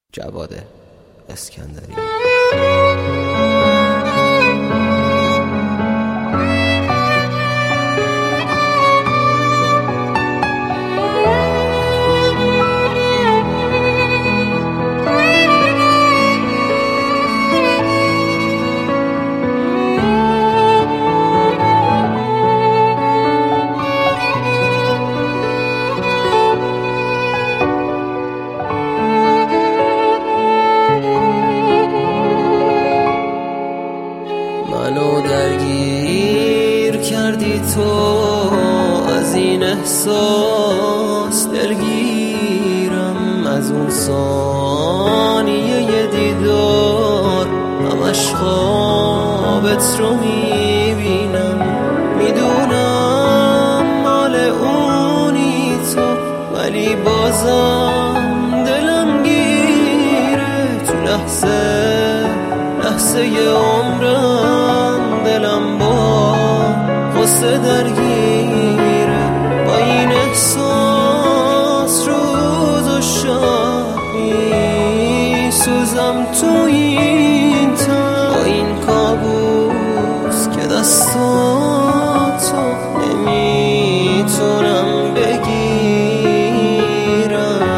جواد اسکندری. منو درگیر کردی تو، از این احساس دلگیرم، از اون ثانیه دیدار همش خوابت رو میبینم. میدونم مال اونی تو، ولی بازم دلم گیره. تو لحظه عمرم دلم با غصه درگیره. با این احساس روز و شب میسوزم تو این تن، با این کابوس که دستاتو نمیتونم بگیرم.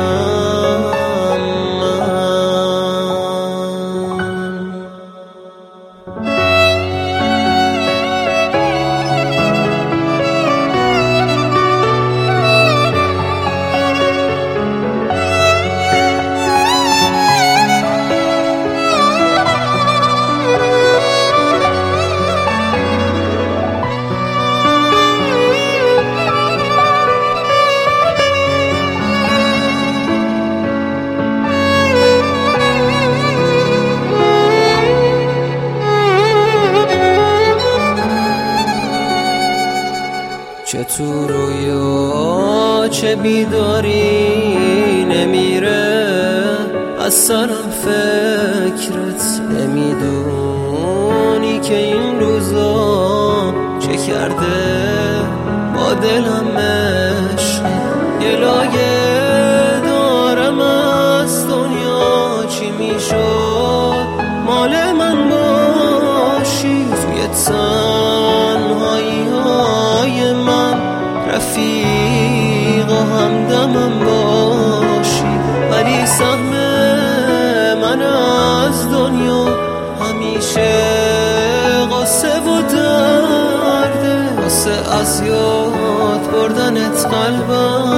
چه تو رویا چه بیداری نمیره از سرم فکرت. نمیدونی که این روزا چه کرده با دلم عشق. یه لایه دارم از دنیا، چی میشد مال من باشی توی تنهایی های من، رفیق و همدمم باشی. ولی سهم من از دنیا همیشه قصه و درده، واسه از یاد بردنت قلبم